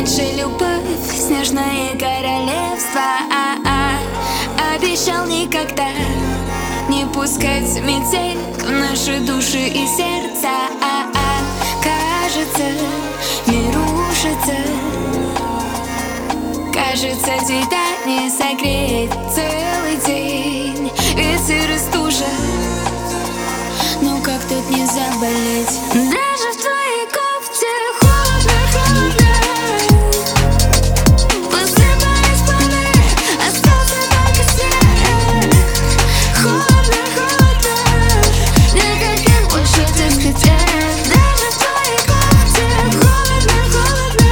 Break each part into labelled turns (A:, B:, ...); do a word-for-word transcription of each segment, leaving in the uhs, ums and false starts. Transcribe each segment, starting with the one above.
A: Наша любовь, снежное королевство, а-а. Обещал никогда не пускать метель в наши души и сердца, а-а. Кажется, мир рушится. Кажется, тебя не согреть целый день. Ветер и стужа, ну как тут не заболеть? Даже в твоей кофте холодно, холодно. Посыпались планы, остался только снег. Холодно, холодно, никаких больше дискотек. Даже в твоей кофте холодно, холодно.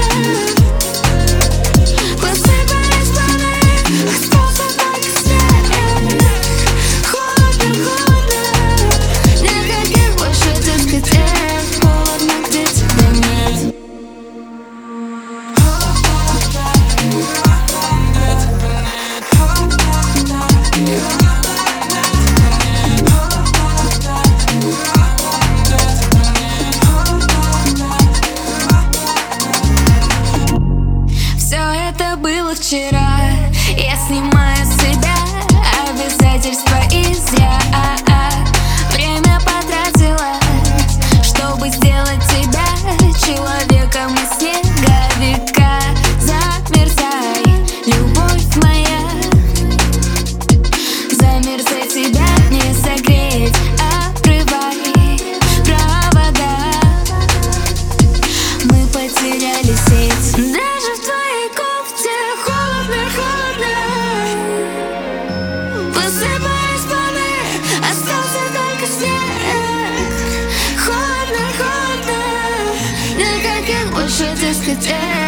A: Посыпались планы, остался только снег. Холодно, холодно, никаких больше дискотек. Холодно, где тебя нет. Все это было вчера. Я снимаю с себя обязательства и зря время потратила, чтобы сделать тебя человеком из снеговика. Замерзай, любовь моя, замерзай, тебя не согреть. Обрывай провода, мы потеряли сеть. Даже в твоей кофте холодно, холодно. Посыпались планы, остался только снег. Холодно, холодно, никаких больше дискотек.